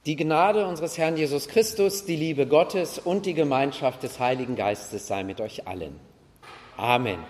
Die Gnade unseres Herrn Jesus Christus, die Liebe Gottes und die Gemeinschaft des Heiligen Geistes sei mit euch allen. Amen.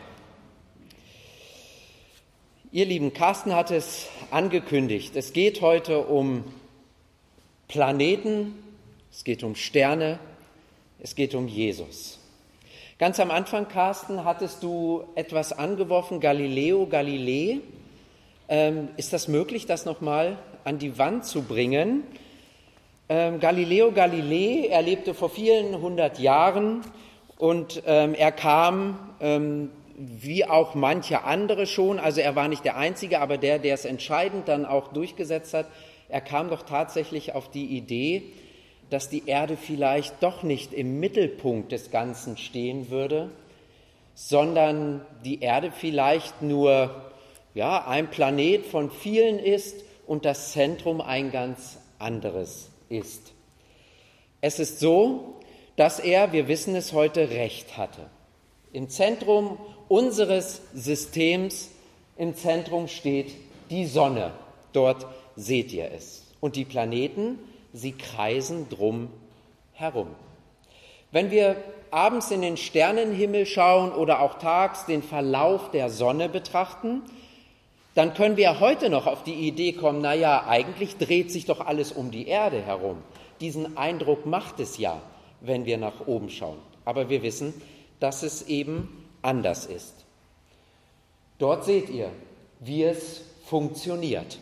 Ihr Lieben, Carsten hat es angekündigt. Es geht heute um Planeten, es geht um Sterne, es geht um Jesus. Ganz am Anfang, Carsten, hattest du etwas angeworfen, Galileo Galilei. Ist das möglich, das nochmal an die Wand zu bringen? Galileo Galilei, er lebte vor vielen hundert Jahren und er kam, wie auch manche andere schon, also er war nicht der Einzige, aber der es entscheidend dann auch durchgesetzt hat, er kam doch tatsächlich auf die Idee, dass die Erde vielleicht doch nicht im Mittelpunkt des Ganzen stehen würde, sondern die Erde vielleicht nur ein Planet von vielen ist und das Zentrum ein ganz anderes ist. Es ist so, dass er, wir wissen es heute, recht hatte. Im Zentrum unseres Systems, im Zentrum steht die Sonne. Dort seht ihr es. Und die Planeten, sie kreisen drum herum. Wenn wir abends in den Sternenhimmel schauen oder auch tags den Verlauf der Sonne betrachten, dann können wir heute noch auf die Idee kommen, eigentlich dreht sich doch alles um die Erde herum. Diesen Eindruck macht es ja, wenn wir nach oben schauen. Aber wir wissen, dass es eben anders ist. Dort seht ihr, wie es funktioniert.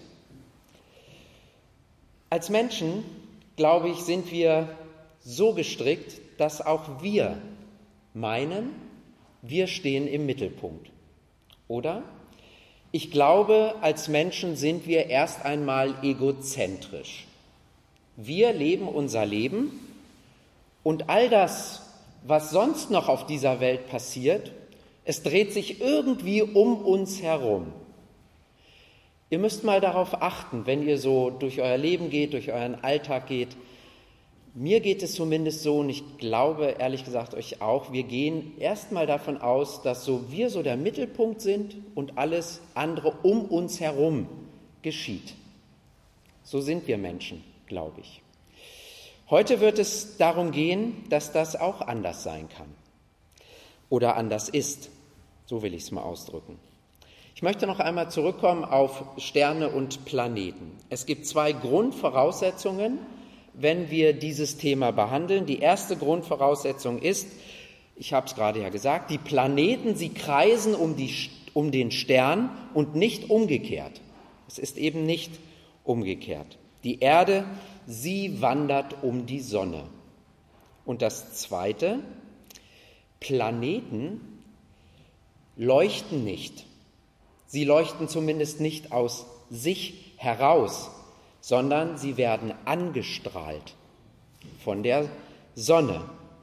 Als Menschen, glaube ich, sind wir so gestrickt, dass auch wir meinen, wir stehen im Mittelpunkt. Oder? Ich glaube, als Menschen sind wir erst einmal egozentrisch. Wir leben unser Leben und all das, was sonst noch auf dieser Welt passiert, es dreht sich irgendwie um uns herum. Ihr müsst mal darauf achten, wenn ihr so durch euer Leben geht, durch euren Alltag geht. Mir geht es zumindest so, und ich glaube, ehrlich gesagt, euch auch, wir gehen erstmal davon aus, dass wir so der Mittelpunkt sind und alles andere um uns herum geschieht. So sind wir Menschen, glaube ich. Heute wird es darum gehen, dass das auch anders sein kann oder anders ist. So will ich es mal ausdrücken. Ich möchte noch einmal zurückkommen auf Sterne und Planeten. Es gibt zwei Grundvoraussetzungen, wenn wir dieses Thema behandeln. Die erste Grundvoraussetzung ist, ich habe es gerade ja gesagt, die Planeten, sie kreisen um den Stern und nicht umgekehrt. Es ist eben nicht umgekehrt. Die Erde, sie wandert um die Sonne. Und das Zweite, Planeten leuchten nicht. Sie leuchten zumindest nicht aus sich heraus, sondern sie werden angestrahlt von der Sonne.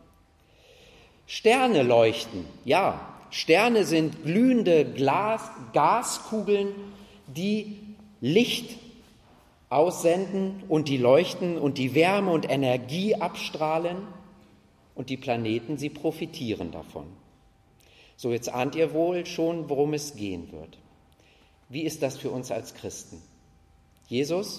Sterne leuchten, ja, Sterne sind glühende Gaskugeln, die Licht aussenden und die leuchten und die Wärme und Energie abstrahlen und die Planeten, sie profitieren davon. So, jetzt ahnt ihr wohl schon, worum es gehen wird. Wie ist das für uns als Christen? Jesus,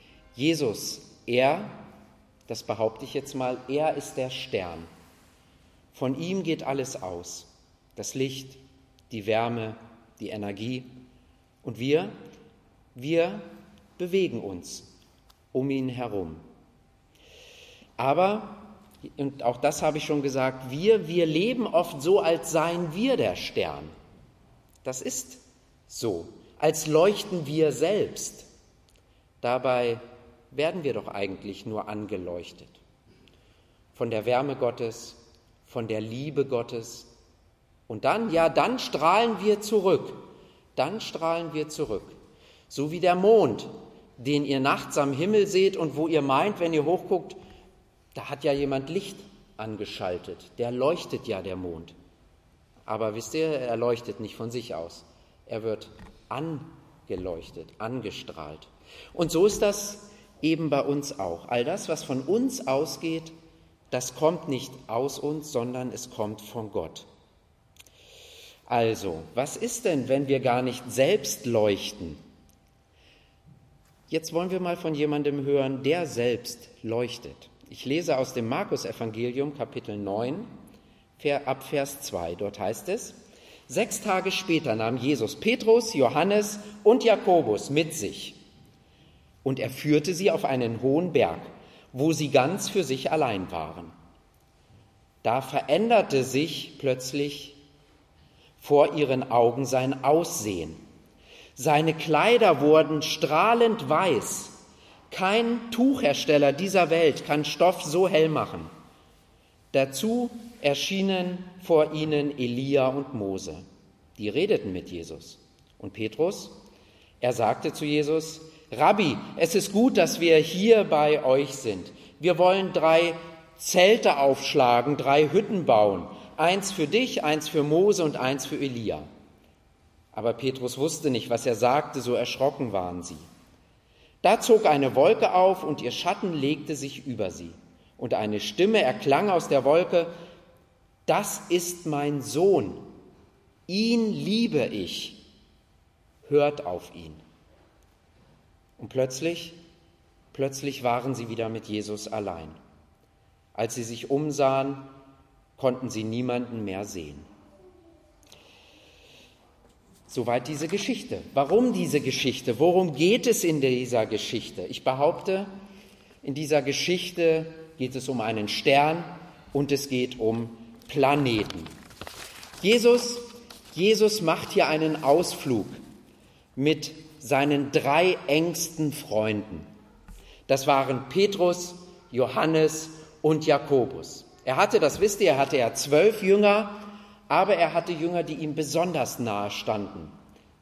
er, das behaupte ich jetzt mal, er ist der Stern. Von ihm geht alles aus. Das Licht, die Wärme, die Energie. Und wir bewegen uns um ihn herum. Aber, und auch das habe ich schon gesagt, wir leben oft so, als seien wir der Stern. Das ist so, als leuchten wir selbst. Dabei werden wir doch eigentlich nur angeleuchtet. Von der Wärme Gottes, von der Liebe Gottes. Und dann strahlen wir zurück. Dann strahlen wir zurück. So wie der Mond, den ihr nachts am Himmel seht und wo ihr meint, wenn ihr hochguckt, da hat ja jemand Licht angeschaltet. Der leuchtet ja, der Mond. Aber wisst ihr, er leuchtet nicht von sich aus. Er wird angeleuchtet, angestrahlt. Und so ist das eben bei uns auch. All das, was von uns ausgeht, das kommt nicht aus uns, sondern es kommt von Gott. Also, was ist denn, wenn wir gar nicht selbst leuchten, Jetzt wollen wir mal von jemandem hören, der selbst leuchtet. Ich lese aus dem Markus-Evangelium, Kapitel 9, ab Vers 2. Dort heißt es: 6 Tage später nahm Jesus Petrus, Johannes und Jakobus mit sich. Und er führte sie auf einen hohen Berg, wo sie ganz für sich allein waren. Da veränderte sich plötzlich vor ihren Augen sein Aussehen. Seine Kleider wurden strahlend weiß. Kein Tuchhersteller dieser Welt kann Stoff so hell machen. Dazu erschienen vor ihnen Elia und Mose. Die redeten mit Jesus. Und Petrus, er sagte zu Jesus: Rabbi, es ist gut, dass wir hier bei euch sind. Wir wollen 3 Zelte aufschlagen, 3 Hütten bauen. 1 für dich, 1 für Mose und 1 für Elia. Aber Petrus wusste nicht, was er sagte, so erschrocken waren sie. Da zog eine Wolke auf und ihr Schatten legte sich über sie. Und eine Stimme erklang aus der Wolke: Das ist mein Sohn, ihn liebe ich, hört auf ihn. Und plötzlich waren sie wieder mit Jesus allein. Als sie sich umsahen, konnten sie niemanden mehr sehen. Soweit diese Geschichte. Warum diese Geschichte? Worum geht es in dieser Geschichte? Ich behaupte, in dieser Geschichte geht es um einen Stern und es geht um Planeten. Jesus macht hier einen Ausflug mit seinen 3 engsten Freunden. Das waren Petrus, Johannes und Jakobus. Er hatte, das wisst ihr, 12 Jünger, aber er hatte Jünger, die ihm besonders nahe standen.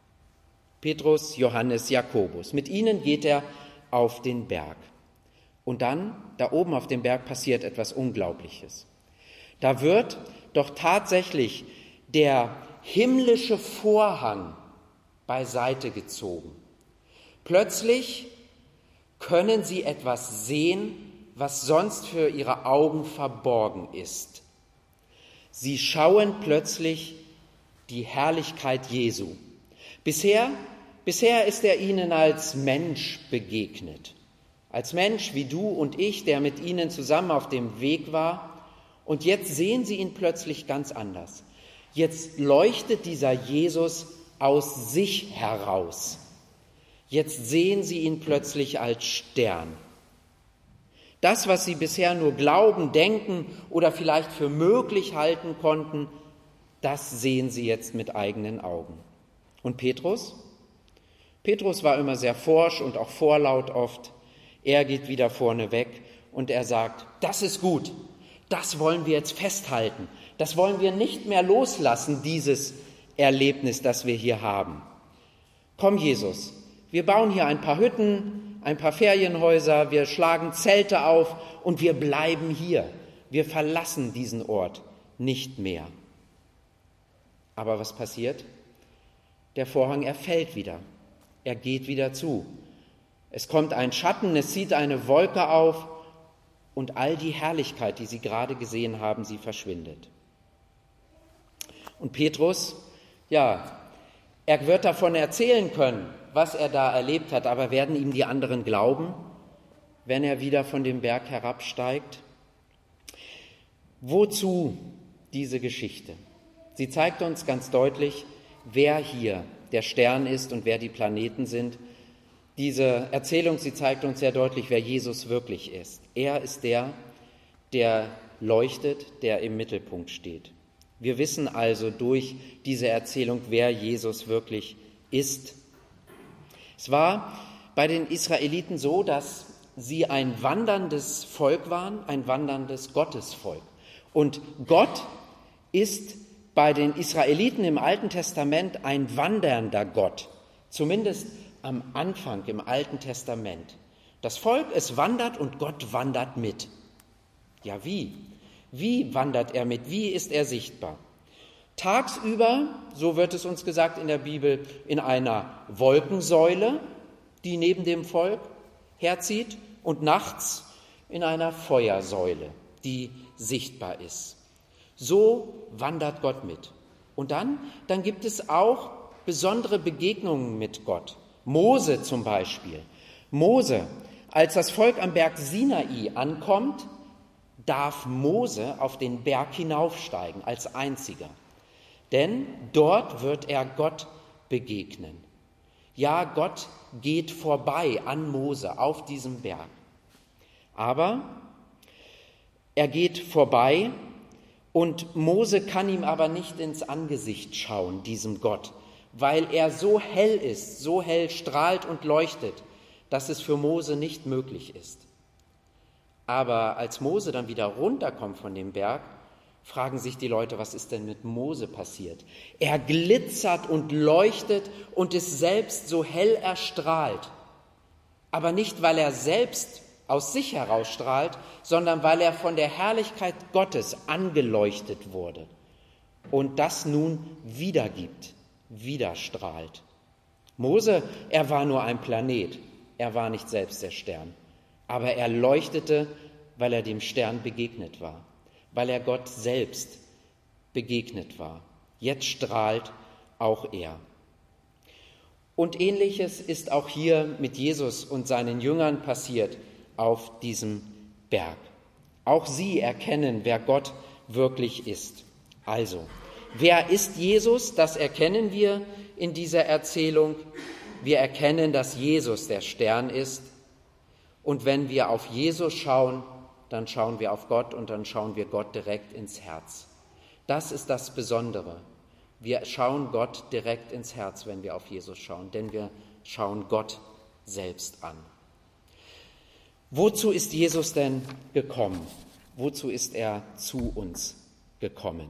Petrus, Johannes, Jakobus. Mit ihnen geht er auf den Berg. Und dann, da oben auf dem Berg, passiert etwas Unglaubliches. Da wird doch tatsächlich der himmlische Vorhang beiseite gezogen. Plötzlich können sie etwas sehen, was sonst für ihre Augen verborgen ist. Sie schauen plötzlich die Herrlichkeit Jesu. Bisher ist er ihnen als Mensch begegnet. Als Mensch wie du und ich, der mit ihnen zusammen auf dem Weg war. Und jetzt sehen sie ihn plötzlich ganz anders. Jetzt leuchtet dieser Jesus aus sich heraus. Jetzt sehen sie ihn plötzlich als Stern. Das, was sie bisher nur glauben, denken oder vielleicht für möglich halten konnten, das sehen sie jetzt mit eigenen Augen. Und Petrus? Petrus war immer sehr forsch und auch vorlaut oft. Er geht wieder vorne weg und er sagt: Das ist gut, das wollen wir jetzt festhalten. Das wollen wir nicht mehr loslassen, dieses Erlebnis, das wir hier haben. Komm, Jesus, wir bauen hier ein paar Hütten, ein paar Ferienhäuser, wir schlagen Zelte auf und wir bleiben hier. Wir verlassen diesen Ort nicht mehr. Aber was passiert? Der Vorhang, er fällt wieder. Er geht wieder zu. Es kommt ein Schatten, es zieht eine Wolke auf und all die Herrlichkeit, die sie gerade gesehen haben, sie verschwindet. Und Petrus, ja, er wird davon erzählen können, was er da erlebt hat, aber werden ihm die anderen glauben, wenn er wieder von dem Berg herabsteigt? Wozu diese Geschichte? Sie zeigt uns ganz deutlich, wer hier der Stern ist und wer die Planeten sind. Diese Erzählung, sie zeigt uns sehr deutlich, wer Jesus wirklich ist. Er ist der leuchtet, der im Mittelpunkt steht. Wir wissen also durch diese Erzählung, wer Jesus wirklich ist. Es war bei den Israeliten so, dass sie ein wanderndes Volk waren, ein wanderndes Gottesvolk. Und Gott ist bei den Israeliten im Alten Testament ein wandernder Gott, zumindest am Anfang im Alten Testament. Das Volk, es wandert und Gott wandert mit. Ja, wie? Wie wandert er mit? Wie ist er sichtbar? Tagsüber, so wird es uns gesagt in der Bibel, in einer Wolkensäule, die neben dem Volk herzieht, und nachts in einer Feuersäule, die sichtbar ist. So wandert Gott mit. Und dann gibt es auch besondere Begegnungen mit Gott. Mose zum Beispiel. Mose, als das Volk am Berg Sinai ankommt, darf Mose auf den Berg hinaufsteigen als einziger. Denn dort wird er Gott begegnen. Ja, Gott geht vorbei an Mose auf diesem Berg. Aber er geht vorbei und Mose kann ihm aber nicht ins Angesicht schauen, diesem Gott, weil er so hell ist, so hell strahlt und leuchtet, dass es für Mose nicht möglich ist. Aber als Mose dann wieder runterkommt von dem Berg, fragen sich die Leute, was ist denn mit Mose passiert? Er glitzert und leuchtet und ist selbst so hell erstrahlt. Aber nicht, weil er selbst aus sich heraus strahlt, sondern weil er von der Herrlichkeit Gottes angeleuchtet wurde und das nun wiedergibt, wieder strahlt. Mose, er war nur ein Planet, er war nicht selbst der Stern, aber er leuchtete, weil er dem Stern begegnet war, weil er Gott selbst begegnet war. Jetzt strahlt auch er. Und Ähnliches ist auch hier mit Jesus und seinen Jüngern passiert auf diesem Berg. Auch sie erkennen, wer Gott wirklich ist. Also, wer ist Jesus? Das erkennen wir in dieser Erzählung. Wir erkennen, dass Jesus der Stern ist. Und wenn wir auf Jesus schauen, dann schauen wir auf Gott und dann schauen wir Gott direkt ins Herz. Das ist das Besondere. Wir schauen Gott direkt ins Herz, wenn wir auf Jesus schauen, denn wir schauen Gott selbst an. Wozu ist Jesus denn gekommen? Wozu ist er zu uns gekommen?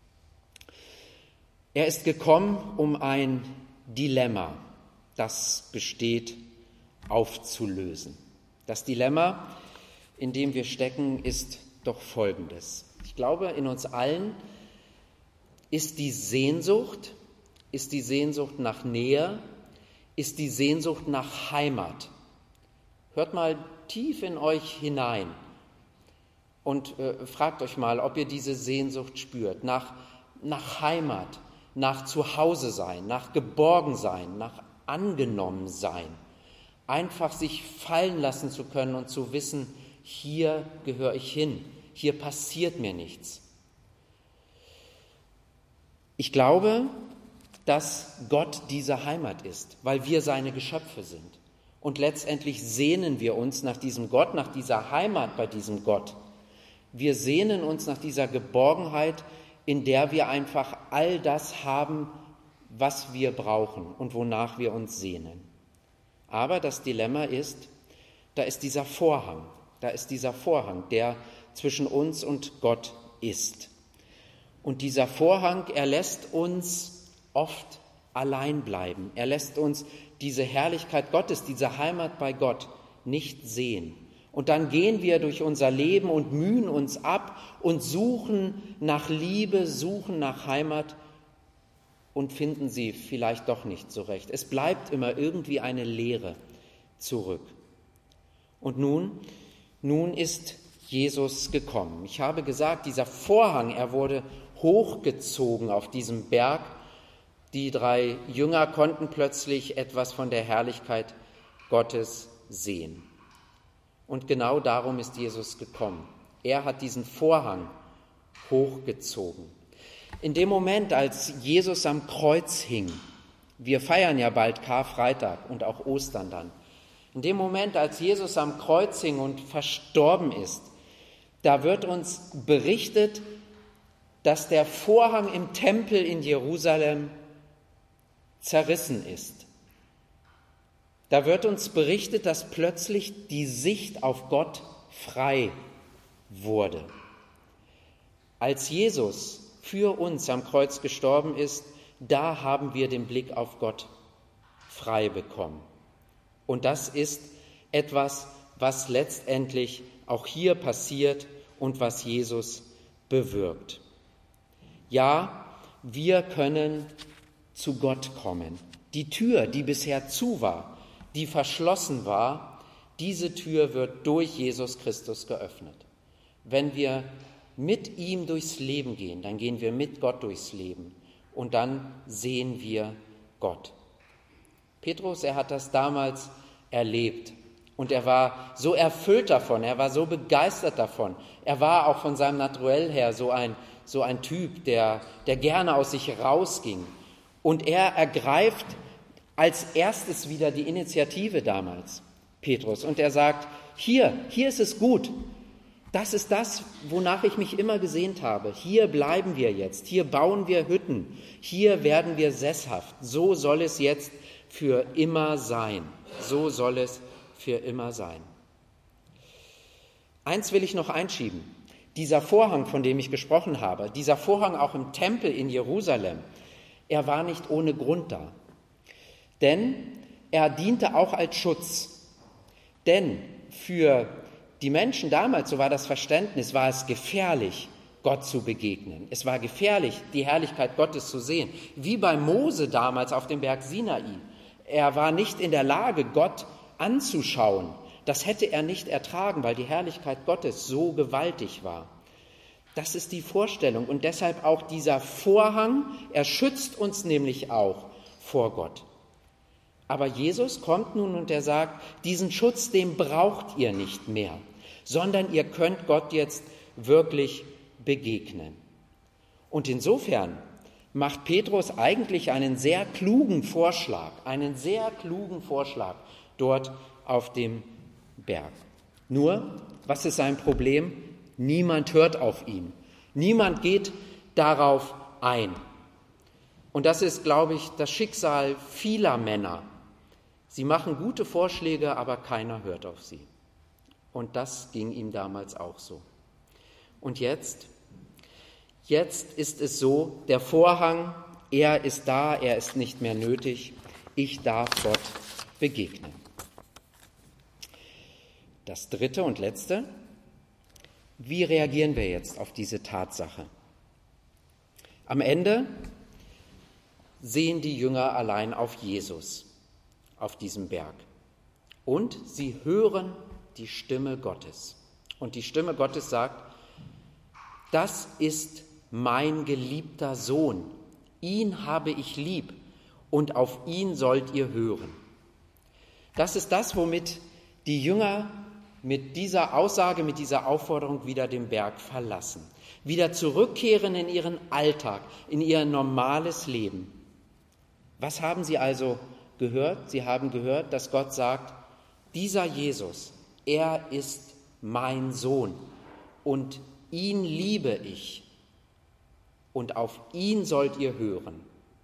Er ist gekommen, um ein Dilemma, das besteht, aufzulösen. Das Dilemma, in dem wir stecken, ist doch folgendes. Ich glaube, in uns allen ist die Sehnsucht nach Nähe, ist die Sehnsucht nach Heimat. Hört mal tief in euch hinein und fragt euch mal, ob ihr diese Sehnsucht spürt, nach Heimat, nach Zuhause sein, nach geborgen sein, nach angenommen sein. Einfach sich fallen lassen zu können und zu wissen, hier gehöre ich hin, hier passiert mir nichts. Ich glaube, dass Gott diese Heimat ist, weil wir seine Geschöpfe sind. Und letztendlich sehnen wir uns nach diesem Gott, nach dieser Heimat bei diesem Gott. Wir sehnen uns nach dieser Geborgenheit, in der wir einfach all das haben, was wir brauchen und wonach wir uns sehnen. Aber das Dilemma ist, da ist dieser Vorhang, der zwischen uns und Gott ist. Und dieser Vorhang, er lässt uns oft allein bleiben. Er lässt uns diese Herrlichkeit Gottes, diese Heimat bei Gott nicht sehen. Und dann gehen wir durch unser Leben und mühen uns ab und suchen nach Liebe, suchen nach Heimat und finden sie vielleicht doch nicht so recht. Es bleibt immer irgendwie eine Leere zurück. Und nun ist Jesus gekommen. Ich habe gesagt, dieser Vorhang, er wurde hochgezogen auf diesem Berg. Die 3 Jünger konnten plötzlich etwas von der Herrlichkeit Gottes sehen. Und genau darum ist Jesus gekommen. Er hat diesen Vorhang hochgezogen. In dem Moment, als Jesus am Kreuz hing, wir feiern ja bald Karfreitag und auch Ostern dann, in dem Moment, als Jesus am Kreuz hing und verstorben ist, da wird uns berichtet, dass der Vorhang im Tempel in Jerusalem zerrissen ist. Da wird uns berichtet, dass plötzlich die Sicht auf Gott frei wurde. Als Jesus für uns am Kreuz gestorben ist, da haben wir den Blick auf Gott frei bekommen. Und das ist etwas, was letztendlich auch hier passiert und was Jesus bewirkt. Ja, wir können zu Gott kommen. Die Tür, die bisher zu war, die verschlossen war, diese Tür wird durch Jesus Christus geöffnet. Wenn wir mit ihm durchs Leben gehen, dann gehen wir mit Gott durchs Leben und dann sehen wir Gott. Petrus, er hat das damals erlebt, Und er war so erfüllt davon, er war so begeistert davon. Er war auch von seinem Naturell her so ein Typ, der gerne aus sich rausging. Und er ergreift als erstes wieder die Initiative damals, Petrus. Und er sagt, hier ist es gut. Das ist das, wonach ich mich immer gesehnt habe. Hier bleiben wir jetzt, hier bauen wir Hütten, hier werden wir sesshaft. So soll es jetzt für immer sein. So soll es für immer sein. Eins will ich noch einschieben. Dieser Vorhang, von dem ich gesprochen habe, dieser Vorhang auch im Tempel in Jerusalem, er war nicht ohne Grund da. Denn er diente auch als Schutz. Denn für die Menschen damals, so war das Verständnis, war es gefährlich, Gott zu begegnen. Es war gefährlich, die Herrlichkeit Gottes zu sehen. Wie bei Mose damals auf dem Berg Sinai. Er war nicht in der Lage, Gott anzuschauen. Das hätte er nicht ertragen, weil die Herrlichkeit Gottes so gewaltig war. Das ist die Vorstellung und deshalb auch dieser Vorhang, er schützt uns nämlich auch vor Gott. Aber Jesus kommt nun und er sagt, diesen Schutz, den braucht ihr nicht mehr, sondern ihr könnt Gott jetzt wirklich begegnen. Und insofern macht Petrus eigentlich einen sehr klugen Vorschlag dort auf dem Berg. Nur, was ist sein Problem? Niemand hört auf ihn. Niemand geht darauf ein. Und das ist, glaube ich, das Schicksal vieler Männer. Sie machen gute Vorschläge, aber keiner hört auf sie. Und das ging ihm damals auch so. Und jetzt ist es so, der Vorhang, er ist da, er ist nicht mehr nötig. Ich darf Gott begegnen. Das dritte und letzte, wie reagieren wir jetzt auf diese Tatsache? Am Ende sehen die Jünger allein auf Jesus auf diesem Berg und sie hören die Stimme Gottes. Und die Stimme Gottes sagt, das ist mein geliebter Sohn, ihn habe ich lieb und auf ihn sollt ihr hören. Das ist das, womit die Jünger mit dieser Aussage, mit dieser Aufforderung wieder den Berg verlassen, wieder zurückkehren in ihren Alltag, in ihr normales Leben. Was haben sie also gehört? Sie haben gehört, dass Gott sagt, dieser Jesus, er ist mein Sohn und ihn liebe ich und auf ihn sollt ihr hören.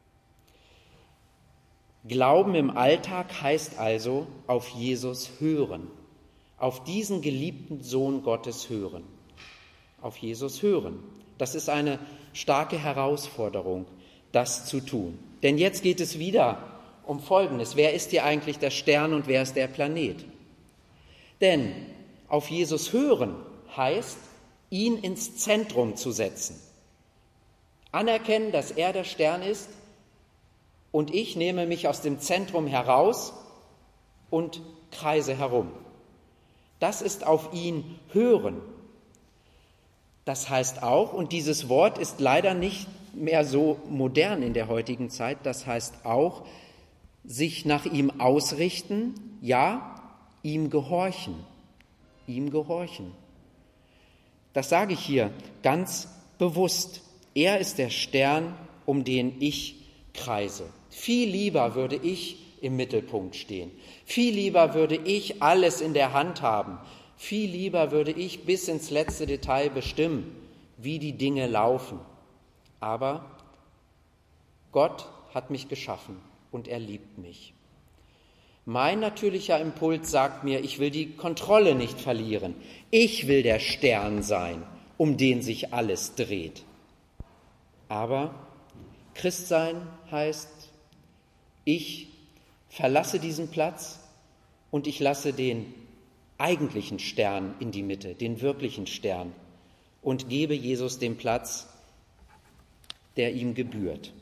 Glauben im Alltag heißt also auf Jesus hören, auf diesen geliebten Sohn Gottes hören, auf Jesus hören. Das ist eine starke Herausforderung, das zu tun. Denn jetzt geht es wieder um Folgendes. Wer ist hier eigentlich der Stern und wer ist der Planet? Denn auf Jesus hören heißt, ihn ins Zentrum zu setzen. Anerkennen, dass er der Stern ist und ich nehme mich aus dem Zentrum heraus und kreise herum. Das ist auf ihn hören. Das heißt auch, und dieses Wort ist leider nicht mehr so modern in der heutigen Zeit, das heißt auch, sich nach ihm ausrichten, ja, ihm gehorchen. Ihm gehorchen. Das sage ich hier ganz bewusst. Er ist der Stern, um den ich kreise. Viel lieber würde ich im Mittelpunkt stehen. Viel lieber würde ich alles in der Hand haben. Viel lieber würde ich bis ins letzte Detail bestimmen, wie die Dinge laufen. Aber Gott hat mich geschaffen und er liebt mich. Mein natürlicher Impuls sagt mir, ich will die Kontrolle nicht verlieren. Ich will der Stern sein, um den sich alles dreht. Aber Christsein heißt, ich verlasse diesen Platz und ich lasse den eigentlichen Stern in die Mitte, den wirklichen Stern, und gebe Jesus den Platz, der ihm gebührt.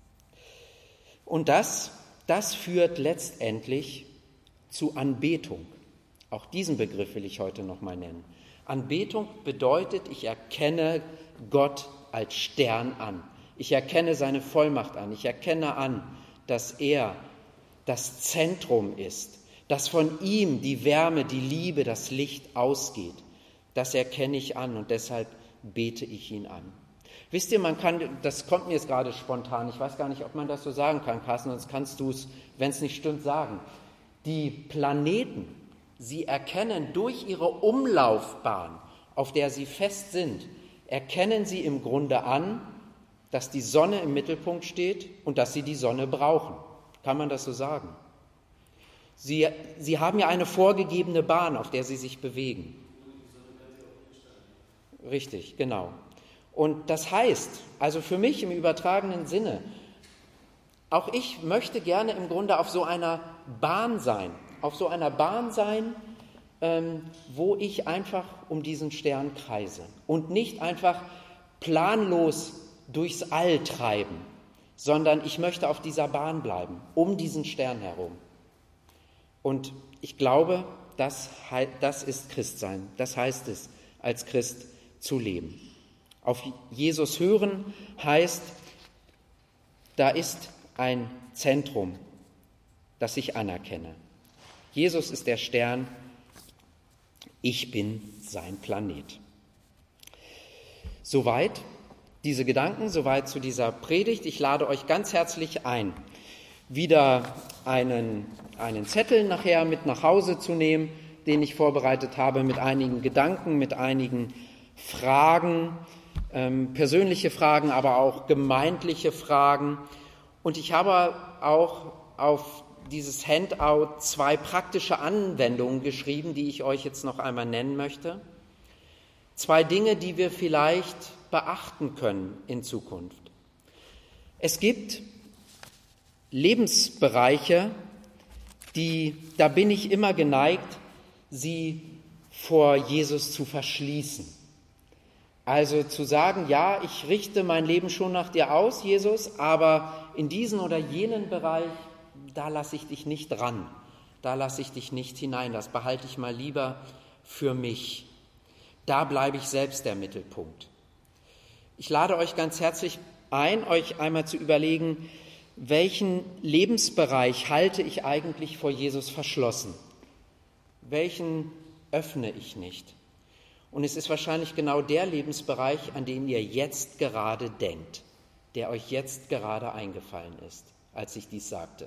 Und das führt letztendlich zu Anbetung. Auch diesen Begriff will ich heute noch mal nennen. Anbetung bedeutet, ich erkenne Gott als Stern an. Ich erkenne seine Vollmacht an. Ich erkenne an, dass er das Zentrum ist, dass von ihm die Wärme, die Liebe, das Licht ausgeht. Das erkenne ich an und deshalb bete ich ihn an. Wisst ihr, das kommt mir jetzt gerade spontan, ich weiß gar nicht, ob man das so sagen kann, Carsten, sonst kannst du es, wenn es nicht stimmt, sagen. Die Planeten, sie erkennen durch ihre Umlaufbahn, auf der sie fest sind, erkennen sie im Grunde an, dass die Sonne im Mittelpunkt steht und dass sie die Sonne brauchen. Kann man das so sagen? Sie haben ja eine vorgegebene Bahn, auf der sie sich bewegen. Richtig, genau. Und das heißt, also für mich im übertragenen Sinne, auch ich möchte gerne im Grunde auf so einer Bahn sein, wo ich einfach um diesen Stern kreise und nicht einfach planlos durchs All treiben, sondern ich möchte auf dieser Bahn bleiben, um diesen Stern herum. Und ich glaube, das ist Christsein, das heißt es, als Christ zu leben. Auf Jesus hören heißt, da ist ein Zentrum, das ich anerkenne. Jesus ist der Stern, ich bin sein Planet. Soweit diese Gedanken, soweit zu dieser Predigt. Ich lade euch ganz herzlich ein, wieder einen Zettel nachher mit nach Hause zu nehmen, den ich vorbereitet habe, mit einigen Gedanken, mit einigen Fragen, persönliche Fragen, aber auch gemeindliche Fragen. Und ich habe auch auf dieses Handout 2 praktische Anwendungen geschrieben, die ich euch jetzt noch einmal nennen möchte. 2 Dinge, die wir vielleicht beachten können in Zukunft. Es gibt Lebensbereiche, da bin ich immer geneigt, sie vor Jesus zu verschließen. Also zu sagen, ja, ich richte mein Leben schon nach dir aus, Jesus, aber in diesen oder jenen Bereich, da lasse ich dich nicht ran, da lasse ich dich nicht hinein, das behalte ich mal lieber für mich. Da bleibe ich selbst der Mittelpunkt. Ich lade euch ganz herzlich ein, euch einmal zu überlegen, welchen Lebensbereich halte ich eigentlich vor Jesus verschlossen? Welchen öffne ich nicht? Und es ist wahrscheinlich genau der Lebensbereich, an den ihr jetzt gerade denkt, der euch jetzt gerade eingefallen ist, als ich dies sagte.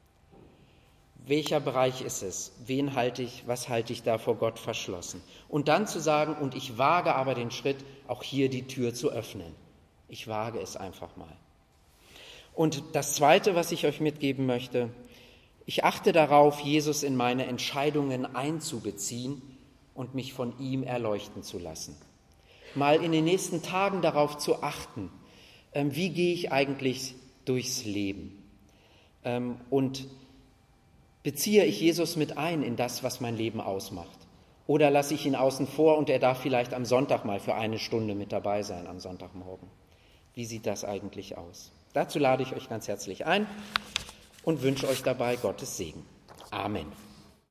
Welcher Bereich ist es? Was halte ich da vor Gott verschlossen? Und dann zu sagen, und ich wage aber den Schritt, auch hier die Tür zu öffnen. Ich wage es einfach mal. Und das Zweite, was ich euch mitgeben möchte, ich achte darauf, Jesus in meine Entscheidungen einzubeziehen und mich von ihm erleuchten zu lassen. Mal in den nächsten Tagen darauf zu achten, wie gehe ich eigentlich durchs Leben? Und beziehe ich Jesus mit ein in das, was mein Leben ausmacht? Oder lasse ich ihn außen vor und er darf vielleicht am Sonntag mal für 1 Stunde mit dabei sein, am Sonntagmorgen? Wie sieht das eigentlich aus? Dazu lade ich euch ganz herzlich ein und wünsche euch dabei Gottes Segen. Amen.